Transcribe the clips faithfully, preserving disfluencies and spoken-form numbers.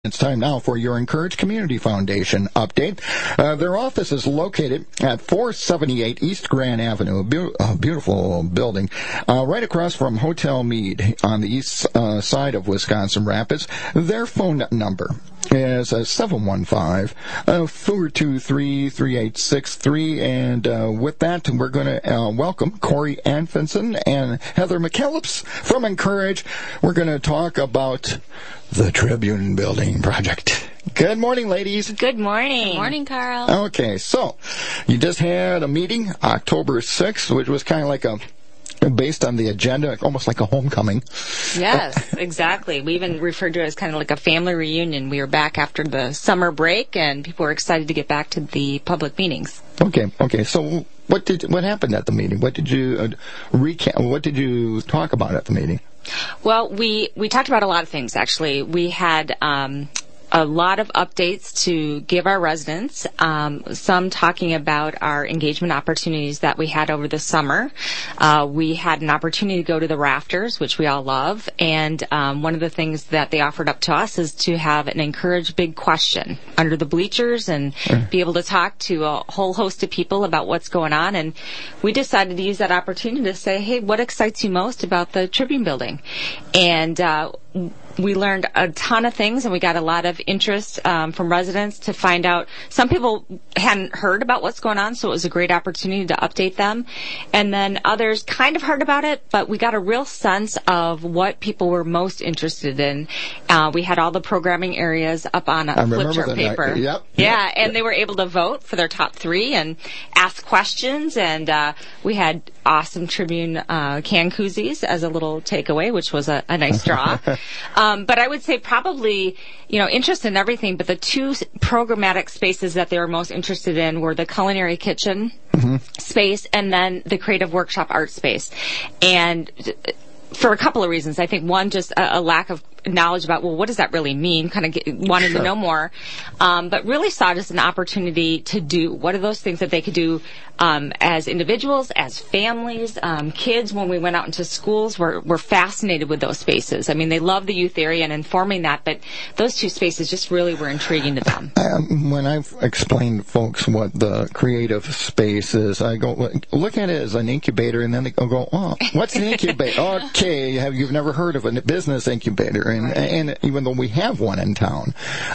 It's time now for your Encourage Community Foundation update. Uh, their office is located at four seventy-eight East Grand Avenue, a, be- a beautiful building, uh, right across from Hotel Meade on the east uh, side of Wisconsin Rapids. Their phone number is uh, seven one five, four two three, three eight six three. And uh, with that, we're going to uh, welcome Corey Anfinson and Heather McKellips from Encourage. We're going to talk about the Tribune Building Project. Good morning, ladies. Good morning. Good morning, Carl. Okay, so you just had a meeting October sixth, which was kind of like a, based on the agenda, almost like a homecoming. Yes, exactly. We even referred to it as kind of like a family reunion. We were back after the summer break, and people were excited to get back to the public meetings. Okay, okay. So what did what happened at the meeting? What did you uh, recap? What did you talk about at the meeting? Well, we, we talked about a lot of things, actually. We had um, a lot of updates to give our residents, um, some talking about our engagement opportunities that we had over the summer. Uh, we had an opportunity to go to the Rafters, which we all love, and um, one of the things that they offered up to us is to have an Encourage Big Question under the bleachers and mm. be able to talk to a whole host of people about what's going on. And we decided to use that opportunity to say, hey, what excites you most about the Tribune Building? And uh, we learned a ton of things, and we got a lot of interest um, from residents to find out. Some people hadn't heard about what's going on, so it was a great opportunity to update them. And then others kind of heard about it, but we got a real sense of what people were most interested in. Uh, we had all the programming areas up on a flip chart paper. I, yep. Yeah, yep, and yep. they were able to vote for their top three and ask questions, and uh, we had awesome Tribune uh, can koozies as a little takeaway, which was a, a nice draw. Um, but I would say probably, you know, interest in everything, but the two programmatic spaces that they were most interested in were the culinary kitchen mm-hmm. space and then the creative workshop art space. And for a couple of reasons. I think one, just a, a lack of knowledge about, well, what does that really mean? Kind of get, wanted sure. to know more. Um, but really saw it as an opportunity to do, what are those things that they could do um, as individuals, as families, um, kids when we went out into schools were, were fascinated with those spaces. I mean, they love the youth area and informing that, but those two spaces just really were intriguing to them. Um, when I've explained to folks what the creative space is, I go, look at it as an incubator, and then they go, oh, what's an incubator? Okay, have you've never heard of a business incubator? And, right. and even though we have one in town,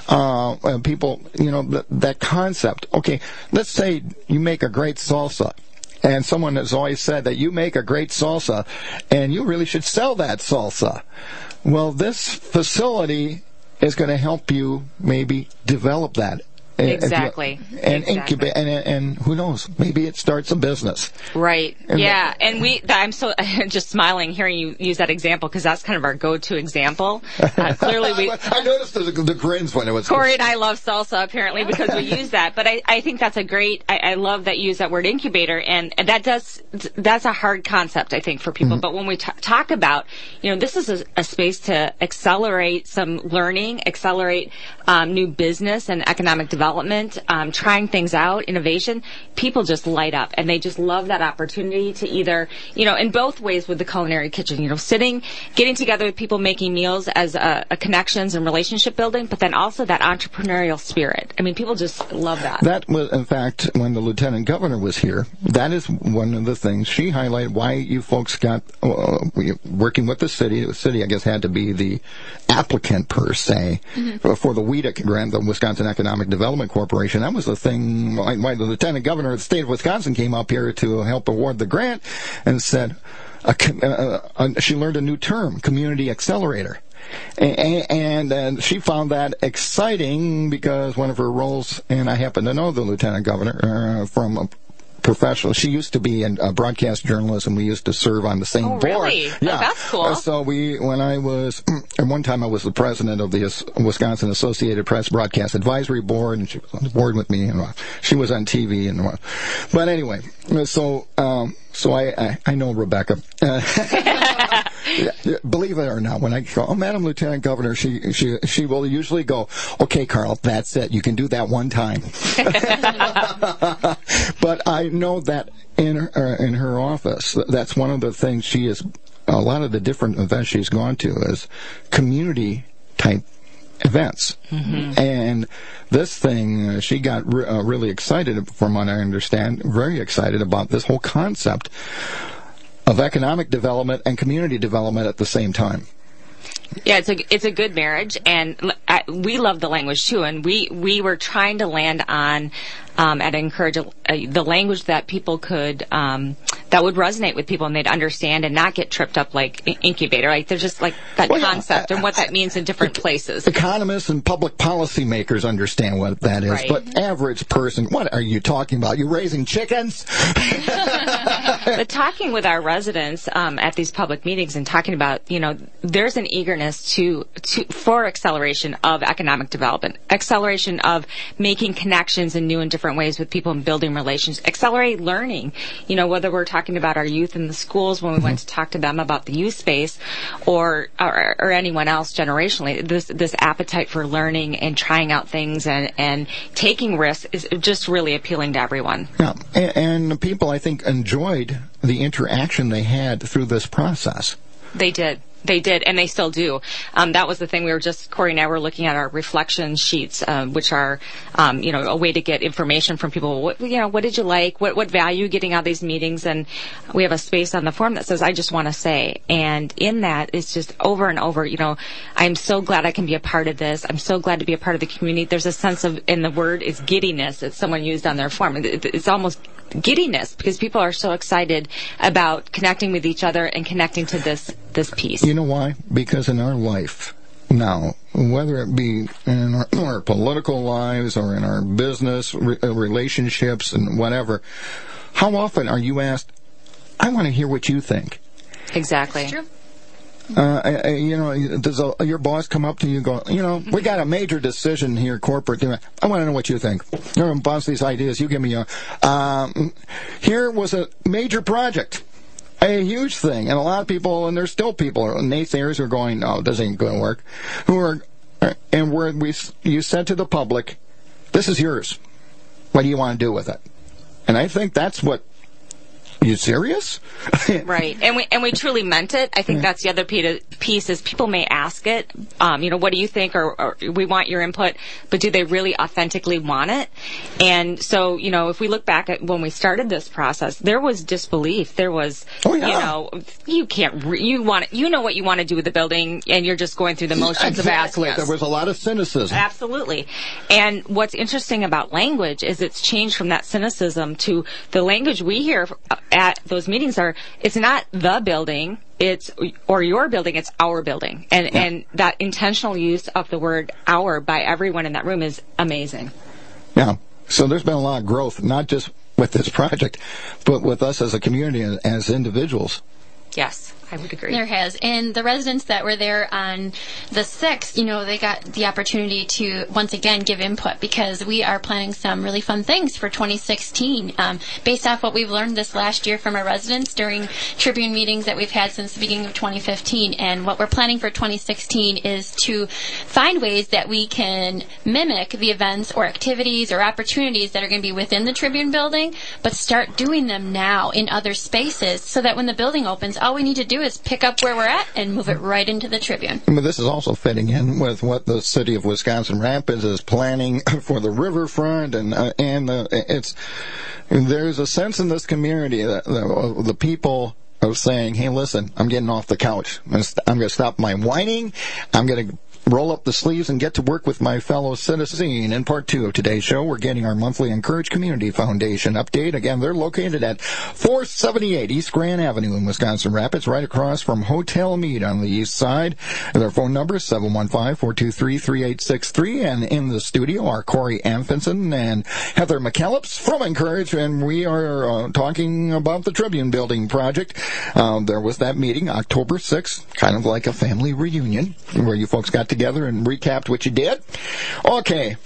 uh, people, you know, th- that concept. Okay, let's say you make a great salsa, and someone has always said that you make a great salsa, and you really should sell that salsa. Well, this facility is going to help you maybe develop that. Exactly. And exactly. incubate, and, and who knows? Maybe it starts a business. Right. And yeah. The, and we, I'm so just smiling hearing you use that example because that's kind of our go-to example. Uh, clearly, we. I noticed the, the grins when it was. Corey and I love salsa apparently because we use that. But I, I think that's a great. I, I love that you use that word incubator, and, and that does. That's a hard concept I think for people. Mm-hmm. But when we t- talk about, you know, this is a, a space to accelerate some learning, accelerate um, new business and economic development. Development, um, trying things out, innovation, people just light up, and they just love that opportunity to either, you know, in both ways with the culinary kitchen, you know, sitting, getting together with people, making meals as a, a connections and relationship building, but then also that entrepreneurial spirit. I mean, people just love that. That was, in fact, when the lieutenant governor was here, that is one of the things she highlighted why you folks got, uh, working with the city, the city, I guess, had to be the applicant per se mm-hmm. for, for the WEDA grant, the Wisconsin Economic Development Corporation. That was the thing why, why the lieutenant governor of the state of Wisconsin came up here to help award the grant and said uh, uh, uh, she learned a new term, community accelerator. And, and, and she found that exciting because one of her roles, and I happen to know the lieutenant governor uh, from a professional. She used to be in uh, broadcast journalism. We used to serve on the same oh, board. Really? Yeah, oh, that's cool. Uh, so we, when I was, at one time I was the president of the Wisconsin Associated Press Broadcast Advisory Board, and she was on the board with me, and uh, she was on T V, and uh, but anyway, so um, so I, I I know Rebecca. Uh, Yeah, yeah, believe it or not, when I go, oh, Madam Lieutenant Governor, she she she will usually go, okay, Carl, that's it. You can do that one time. But I know that in her, uh, in her office, that's one of the things she is. A lot of the different events she's gone to is community type events. Mm-hmm. And this thing, uh, she got re- uh, really excited, from what I understand, very excited about this whole concept of economic development and community development at the same time. Yeah, it's a it's a good marriage, and I, we love the language too. And we, we were trying to land on um, and encourage a, a, the language that people could um, that would resonate with people and they'd understand and not get tripped up like incubator. Like there's just like that well, concept yeah, and what that means in different places. Economists and public policy makers understand what that is, right. But average person, what are you talking about? You raising chickens? But talking with our residents um, at these public meetings and talking about, you know, there's an eagerness to, to for acceleration of economic development, acceleration of making connections in new and different ways with people and building relations, accelerate learning. You know, whether we're talking about our youth in the schools when we went to talk to them about the youth space, or or, or anyone else generationally, this this appetite for learning and trying out things and, and taking risks is just really appealing to everyone. Yeah, and, and people, I think, enjoyed the interaction they had through this process. They did. They did, and they still do. Um, that was the thing. We were just, Corey and I were looking at our reflection sheets, um, which are, um, you know, a way to get information from people. What, you know, what did you like? What, what value are you getting out of these meetings? And we have a space on the form that says, I just want to say. And in that, it's just over and over, you know, I'm so glad I can be a part of this. I'm so glad to be a part of the community. There's a sense of, and the word is giddiness that someone used on their form. It, it's almost giddiness because people are so excited about connecting with each other and connecting to this this piece. You know why? Because in our life now, whether it be in our, our political lives or in our business re- relationships and whatever, how often are you asked, I want to hear what you think? Exactly. That's true. Uh, I, I, you know, does a, your boss come up to you and go, you know, we got a major decision here, corporate. I want to know what you think. You know, bounce these ideas. You give me a, um, here was a major project, a huge thing. And a lot of people, and there's still people, naysayers who are going, no, this ain't going to work. Who are, and where we, you said to the public, this is yours. What do you want to do with it? And I think that's what, are you serious? Right, and we and we truly meant it. I think yeah. that's the other piece is people may ask it, um, you know, what do you think, or, or we want your input, but do they really authentically want it? And so, you know, if we look back at when we started this process, there was disbelief. There was, oh, yeah. you know, you can't, re- you want, you know what you want to do with the building, and you're just going through the motions exactly. of asking us. There was a lot of cynicism. Absolutely. And what's interesting about language is it's changed from that cynicism to the language we hear at those meetings are, it's not the building, it's, or your building, it's our building. And, yeah. and that intentional use of the word our by everyone in that room is amazing. Yeah. So there's been a lot of growth, not just with this project, but with us as a community and as individuals. Yes, I would agree. There has. And the residents that were there on the sixth, you know, they got the opportunity to, once again, give input because we are planning some really fun things for twenty sixteen um, based off what we've learned this last year from our residents during Tribune meetings that we've had since the beginning of twenty fifteen. And what we're planning for twenty sixteen is to find ways that we can mimic the events or activities or opportunities that are going to be within the Tribune building, but start doing them now in other spaces so that when the building opens, all we need to do is pick up where we're at and move it right into the Tribune. But this is also fitting in with what the city of Wisconsin Rapids is planning for the riverfront, and uh, and uh, it's there's a sense in this community that the, the people are saying, "Hey, listen, I'm getting off the couch. I'm going to stop my whining. I'm going to roll up the sleeves and get to work with my fellow citizens." In part two of today's show, we're getting our monthly Encourage Community Foundation update. Again, they're located at four seventy-eight East Grand Avenue in Wisconsin Rapids, right across from Hotel Mead on the east side. Their phone number is seven one five, four two three, three eight six three. And in the studio are Corey Amfinson and Heather McKellips from Encourage, and we are uh, talking about the Tribune Building project. Uh, there was that meeting October sixth, kind of like a family reunion, where you folks got together and recapped what you did. Okay.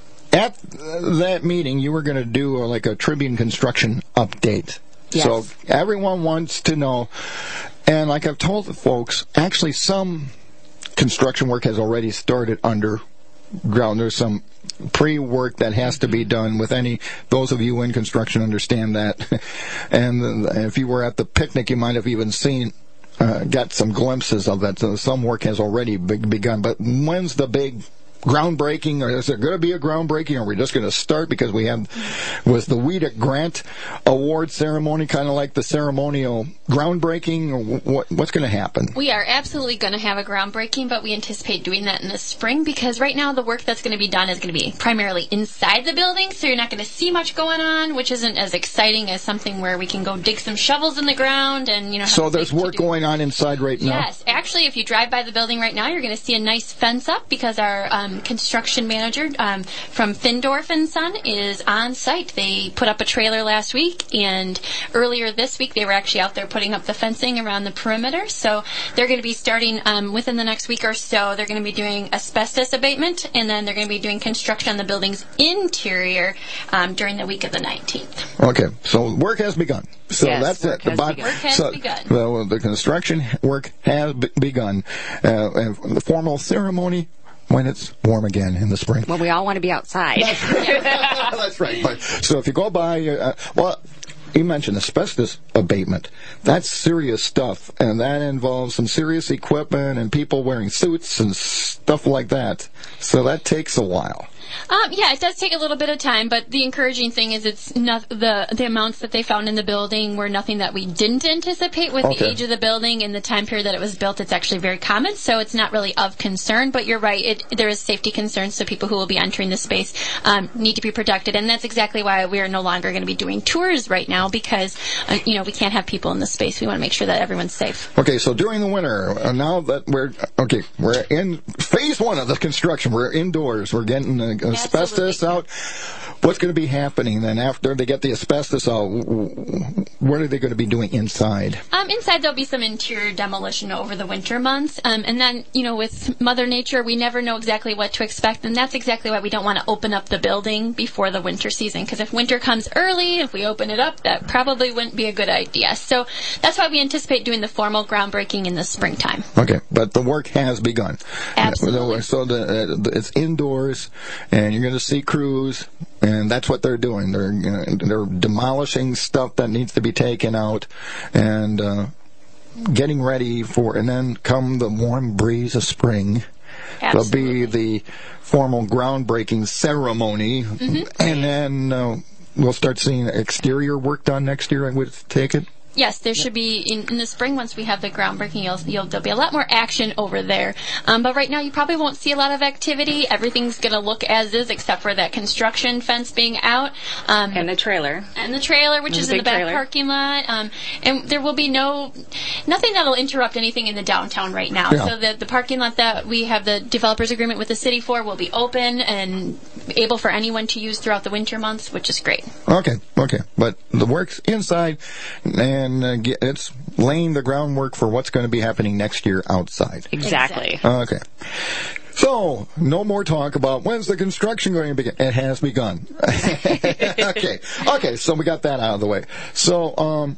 At that meeting, you were going to do like a Tribune construction update. Yes. So everyone wants to know, and like I've told the folks, actually some construction work has already started underground. There's some pre-work that has to be done with any, those of you in construction understand that. And if you were at the picnic, you might have even seen Uh, got some glimpses of that. So some work has already be- begun. But when's the big groundbreaking, or is there going to be a groundbreaking, or are we just going to start because we have, was the WEDA Grant Award ceremony kind of like the ceremonial groundbreaking, or what, what's going to happen? We are absolutely going to have a groundbreaking, but we anticipate doing that in the spring because right now the work that's going to be done is going to be primarily inside the building, so you're not going to see much going on, which isn't as exciting as something where we can go dig some shovels in the ground and, you know, have So there's work do. going on inside right now? Yes. Actually, if you drive by the building right now, you're going to see a nice fence up because our um, construction manager um, from Findorf and Son is on site. They put up a trailer last week, and earlier this week they were actually out there putting up the fencing around the perimeter. So they're going to be starting um, within the next week or so. They're going to be doing asbestos abatement, and then they're going to be doing construction on the building's interior um, during the week of the nineteenth. Okay, so work has begun. So yes, that's work it. Has the begun. Work has so begun. The, the construction work has be- begun. Uh, and the formal ceremony when it's warm again in the spring. Well, we all want to be outside. That's right. But, so if you go by, uh, well, you mentioned asbestos abatement. That's serious stuff, and that involves some serious equipment and people wearing suits and stuff like that. So that takes a while. Um, yeah, it does take a little bit of time, but the encouraging thing is it's not the the amounts that they found in the building were nothing that we didn't anticipate with Okay. the age of the building and the time period that it was built. It's actually very common, so it's not really of concern. But you're right; it, there is safety concerns, so people who will be entering the space um, need to be protected, and that's exactly why we are no longer going to be doing tours right now because uh, you know we can't have people in the space. We want to make sure that everyone's safe. Okay, so during the winter, uh, now that we're okay, we're in phase one of the construction. We're indoors. We're getting uh, asbestos Absolutely. out. What's going to be happening then after they get the asbestos out? What are they going to be doing inside? Um, inside, there'll be some interior demolition over the winter months. Um, and then, you know, with Mother Nature, we never know exactly what to expect. And that's exactly why we don't want to open up the building before the winter season. Because if winter comes early, if we open it up, that probably wouldn't be a good idea. So that's why we anticipate doing the formal groundbreaking in the springtime. Okay, but the work has begun. Absolutely. So the, uh, it's indoors, and you're going to see crews, and that's what they're doing. They're you know, they're demolishing stuff that needs to be taken out, and uh, getting ready for. And then come the warm breeze of spring. Absolutely. There'll be the formal groundbreaking ceremony, Mm-hmm. and then uh, we'll start seeing exterior work done next year. I would take it. Yes, there should be, in, in the spring, once we have the groundbreaking, you'll, you'll, there'll be a lot more action over there. Um, but right now, you probably won't see a lot of activity. Everything's going to look as is, except for that construction fence being out. Um, And the trailer. and the trailer, which There's is a in the big back trailer. parking lot. Um, and there will be no, nothing that'll interrupt anything in the downtown right now. Yeah. So the, the parking lot that we have the developers agreement with the city for will be open and able for anyone to use throughout the winter months, which is great. Okay, okay. But the work's inside, and uh, get- it's laying the groundwork for what's going to be happening next year outside. Exactly. Okay. So, no more talk about when's the construction going to begin. It has begun. okay. Okay, so we got that out of the way. So, um,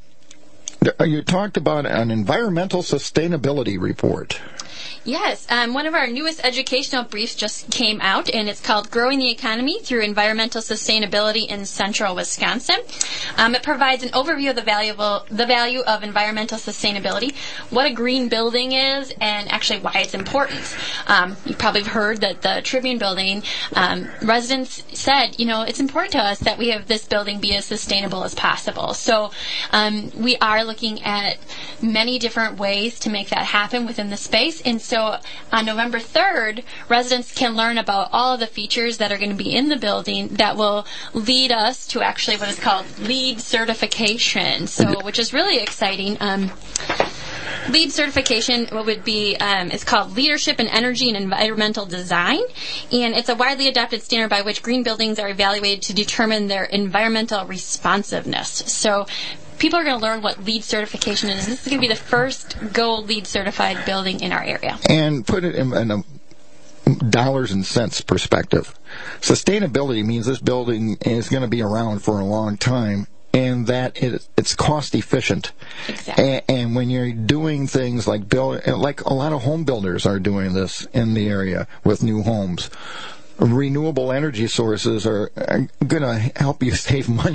you talked about an environmental sustainability report. Yes, um, one of our newest educational briefs just came out, and it's called Growing the Economy Through Environmental Sustainability in Central Wisconsin. Um, it provides an overview of the, valuable, the value of environmental sustainability, what a green building is, and actually why it's important. Um, you probably have heard that the Tribune building, um, residents said, you know, it's important to us that we have this building be as sustainable as possible. So um, we are looking at many different ways to make that happen within the space, and so on November third, residents can learn about all of the features that are going to be in the building that will lead us to actually what is called LEED certification, so which is really exciting. Um, LEED certification what would be um, is called Leadership in Energy and Environmental Design, and it's a widely adopted standard by which green buildings are evaluated to determine their environmental responsiveness. So people are going to learn what LEED certification is. This is going to be the first gold LEED certified building in our area. And put it in, in a dollars and cents perspective. Sustainability means this building is going to be around for a long time, and that it, it's cost efficient. Exactly. And, and when you're doing things like build, like a lot of home builders are doing this in the area with new homes, renewable energy sources are, are going to help you save money.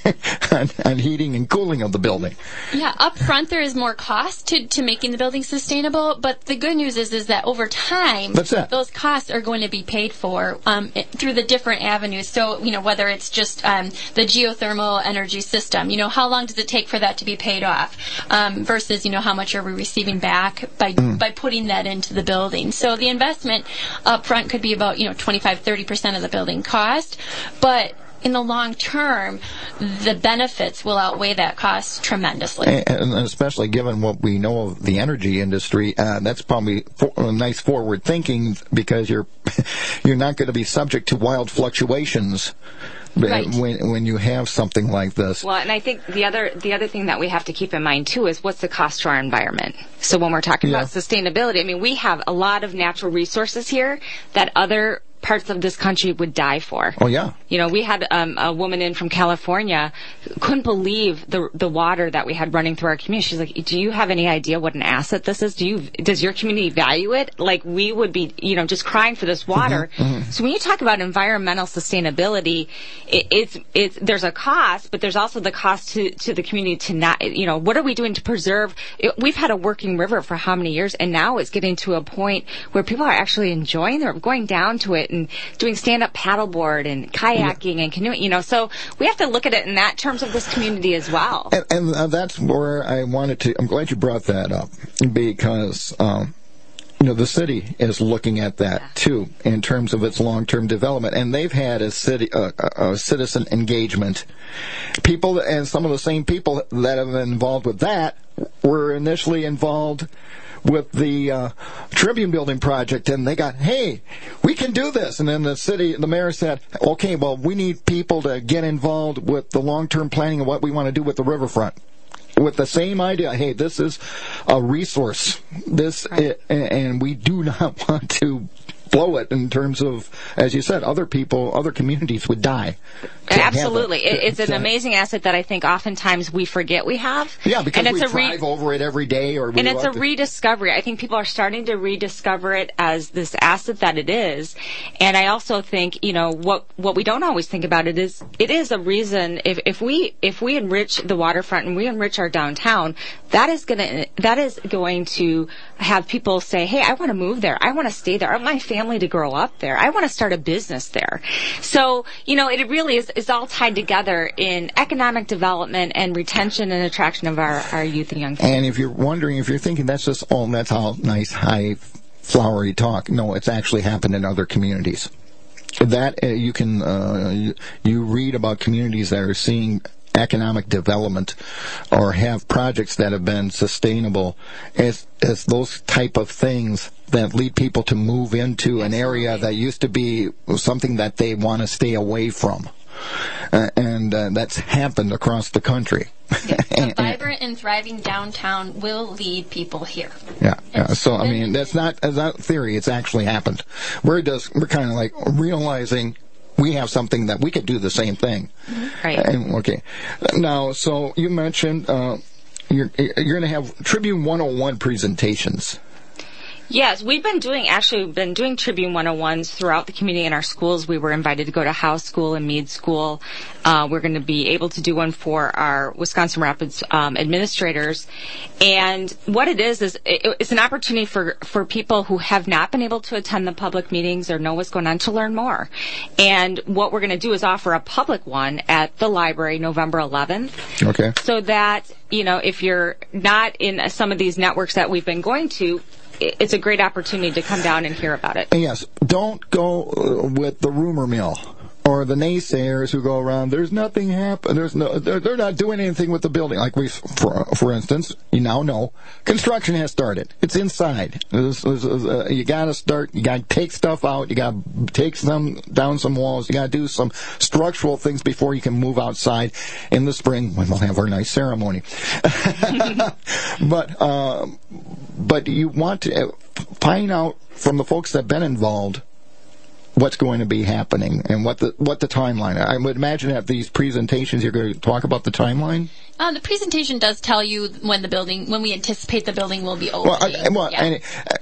on, on heating and cooling of the building. Yeah, up front there is more cost to, to making the building sustainable, but the good news is is that over time, That's it. those costs are going to be paid for um, it, through the different avenues. So, you know, whether it's just um, the geothermal energy system, you know, how long does it take for that to be paid off um, versus, you know, how much are we receiving back by mm. by putting that into the building. So the investment up front could be about, you know, twenty-five, thirty percent of the building cost, but in the long term, the benefits will outweigh that cost tremendously. And especially given what we know of the energy industry, uh, that's probably for, a nice forward thinking because you're you're not going to be subject to wild fluctuations. Right. When when you have something like this. Well, and I think the other the other thing that we have to keep in mind too is what's the cost to our environment. So when we're talking yeah. about sustainability, I mean, we have a lot of natural resources here that other parts of this country would die for. Oh yeah. You know, we had um, a woman in from California couldn't believe the the water that we had running through our community. She's like, "Do you have any idea what an asset this is? Do you does your community value it? Like we would be, you know, just crying for this water." Mm-hmm, mm-hmm. So when you talk about environmental sustainability, it, it's it's there's a cost, but there's also the cost to to the community to not, you know, what are we doing to preserve? It, we've had a working river for how many years, and now it's getting to a point where people are actually enjoying. They're going down to it and doing stand-up paddleboard and kayaking and canoeing, you know, so we have to look at it in that terms of this community as well. And, and uh, that's where I wanted to, I'm glad you brought that up, because, um, you know, the city is looking at that, yeah. too, in terms of its long-term development, and they've had a city, uh, a citizen engagement. People, and some of the same people that have been involved with that were initially involved with the uh, Tribune Building project, and they got, hey, we can do this. And then the city, the mayor said, okay, well, we need people to get involved with the long-term planning of what we want to do with the riverfront. With the same idea, hey, this is a resource. This, right. And we do not want to blow it in terms of, as you said, other people, other communities would die. Absolutely. It. It's an amazing asset that I think oftentimes we forget we have. Yeah, because and we it's drive re- over it every day. or we And it's a to- rediscovery. I think people are starting to rediscover it as this asset that it is. And I also think, you know, what what we don't always think about it is, it is a reason, if, if we if we enrich the waterfront and we enrich our downtown, that is gonna that is going to have people say, hey, I want to move there. I want to stay there. I want my family to grow up there. I want to start a business there. So, you know, it really is, is all tied together in economic development and retention and attraction of our, our youth and young people. And if you're wondering, if you're thinking that's just, oh, that's all nice, high, flowery talk, no, it's actually happened in other communities. That, uh, you can, uh, you, you read about communities that are seeing economic development or have projects that have been sustainable as as those type of things that lead people to move into an area that used to be something that they want to stay away from. Uh, and uh, that's happened across the country. A vibrant and thriving downtown will lead people here. Yeah, yeah. So I mean, that's not that's not theory. It's actually happened. We're just we're kind of like realizing we have something that we could do the same thing. Mm-hmm. Right. And, okay. Now, so you mentioned uh, you're you're going to have Tribune one oh one presentations. Yes, we've been doing, actually, we've been doing Tribune one oh ones throughout the community in our schools. We were invited to go to House School and Meade School. Uh, we're going to be able to do one for our Wisconsin Rapids um, administrators. And what it is, is it, it's an opportunity for, for people who have not been able to attend the public meetings or know what's going on to learn more. And what we're going to do is offer a public one at the library November eleventh. Okay. So that, you know, if you're not in some of these networks that we've been going to, it's a great opportunity to come down and hear about it. Yes, don't go with the rumor mill or the naysayers who go around. There's nothing happen. There's no. They're, they're not doing anything with the building. Like we, for, for instance, you now know construction has started. It's inside. There's, there's, uh, you got to start. You got to take stuff out. You got to take some down some walls. You got to do some structural things before you can move outside in the spring when we'll have our nice ceremony. but uh, but you want to find out from the folks that've been involved what's going to be happening and what the what the timeline. I would imagine at these presentations you're going to talk about the timeline. Uh, the presentation does tell you when the building, when we anticipate the building will be opening. Well, I, well yeah. and,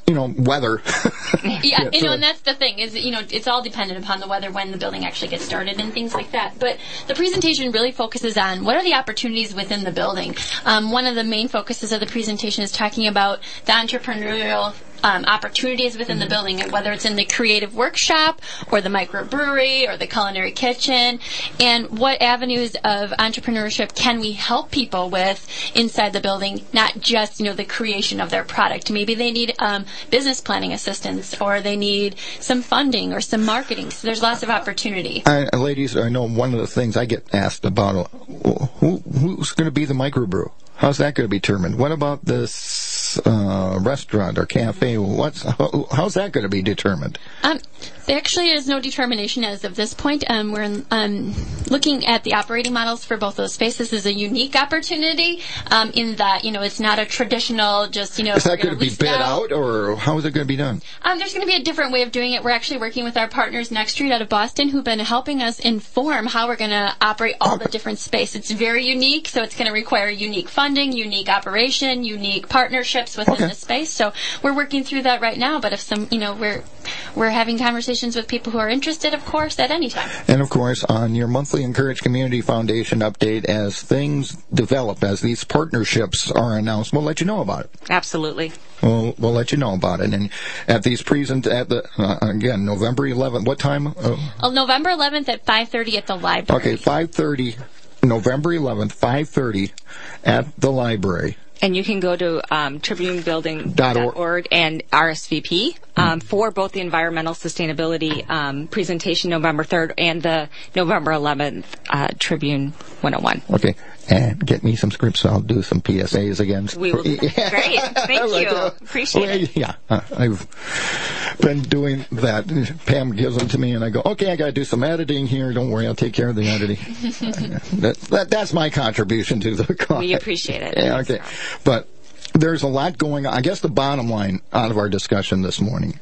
you know, weather. Yeah, you know, and that's the thing, is, you know, it's all dependent upon the weather when the building actually gets started and things like that. But the presentation really focuses on what are the opportunities within the building. Um, one of the main focuses of the presentation is talking about the entrepreneurial Um, opportunities within the building, and whether it's in the creative workshop or the microbrewery or the culinary kitchen, and what avenues of entrepreneurship can we help people with inside the building, not just, you know, the creation of their product. Maybe they need um, business planning assistance, or they need some funding or some marketing. So there's lots of opportunity. I, ladies, I know one of the things I get asked about, uh, who, who's going to be the microbrew? How's that going to be determined? What about this uh, restaurant or cafe? What's how, how's that going to be determined? Um, there actually is no determination as of this point. Um, we're um, looking at the operating models for both those spaces. Is a unique opportunity um, in that, you know, it's not a traditional just, you know. Is that going to be bid out, or how is it going to be done? Um, there's going to be a different way of doing it. We're actually working with our partners Next Street out of Boston, who've been helping us inform how we're going to operate all the different space. It's very unique, so it's going to require unique funding, unique operation, unique partnerships within Okay. the space. So we're working through that right now. But if some, you know, we're we're having conversations with people who are interested, of course, at any time. And of course, on your monthly Encourage Community Foundation update, as things develop, as these partnerships are announced, we'll let you know about it. Absolutely. We'll, we'll let you know about it. And at these present, at the uh, again, November eleventh, what time? Uh, Uh, November eleventh at five thirty at the library. okay, five thirty, November eleventh, five thirty at the library. And you can go to um, tribune building Dot dot org. org and R S V P um, for both the environmental sustainability um, presentation November third and the November eleventh uh, Tribune one oh one. Okay, and get me some scripts. I'll do some P S As again. We will. Great. Thank you. Appreciate well, it. Yeah, uh, I've been doing that. Pam gives them to me, and I go, okay, I got to do some editing here. Don't worry, I'll take care of the editing. that, that, that's my contribution to the cause. We appreciate it. Yeah, okay. But there's a lot going on. I guess the bottom line out of our discussion this morning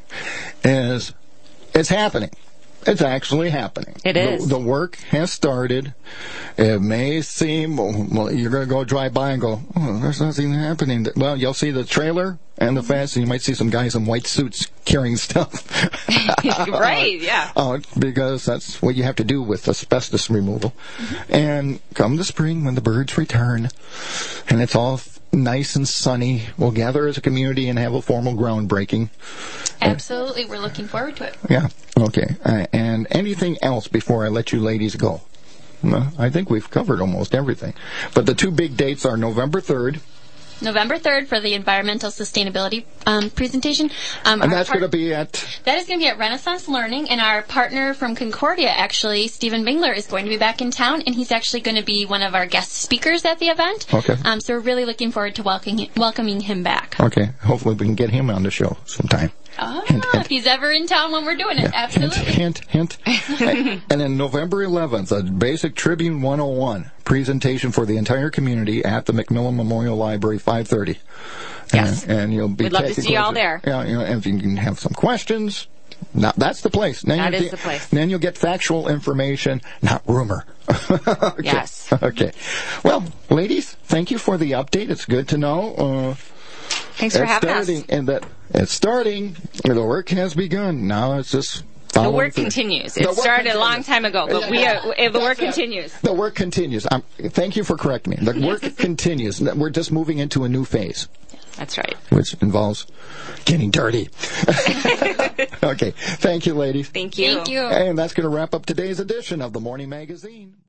is it's happening. It's actually happening. It is. The, the work has started. It may seem, well, you're going to go drive by and go, oh, there's nothing happening. Well, you'll see the trailer and the fence, and you might see some guys in white suits carrying stuff. Right, yeah. Out, because that's what you have to do with asbestos removal. Mm-hmm. And come the spring, when the birds return, and it's all nice and sunny, we'll gather as a community and have a formal groundbreaking. Absolutely. We're looking forward to it. Yeah. Okay. Uh, and anything else before I let you ladies go? No, I think we've covered almost everything. But the two big dates are November third. November third for the environmental sustainability um, presentation. Um, And our that's part- going to be at... That is going to be at Renaissance Learning, and our partner from Concordia, actually, Stephen Bingler, is going to be back in town, and he's actually going to be one of our guest speakers at the event. Okay. Um, so we're really looking forward to welcoming, welcoming him back. Okay. Hopefully we can get him on the show sometime. Oh, Hint, hint. if he's ever in town when we're doing it, Yeah. absolutely. Hint, hint, hint. And then November eleventh, a Basic Tribune one oh one presentation for the entire community at the Macmillan Memorial Library, five thirty. Yes. And, and you'll be We'd love to taking see you all questions. there. Yeah, you know, if you can have some questions, now, that's the place. Then That you'll is get- the place. Then you'll get factual information, not rumor. Okay. Yes. Okay. Well, ladies, thank you for the update. It's good to know. Uh, Thanks for it's having starting, us. and that it's starting. The work has begun. Now it's just The following work through. continues. The It work started a long continues. time ago, but we are, the That's work it. continues. The work continues. Um, thank you for correcting me. The work continues. We're just moving into a new phase, That's right. which involves getting dirty. Okay. Thank you, ladies. Thank you. Thank you. And that's going to wrap up today's edition of the Morning Magazine.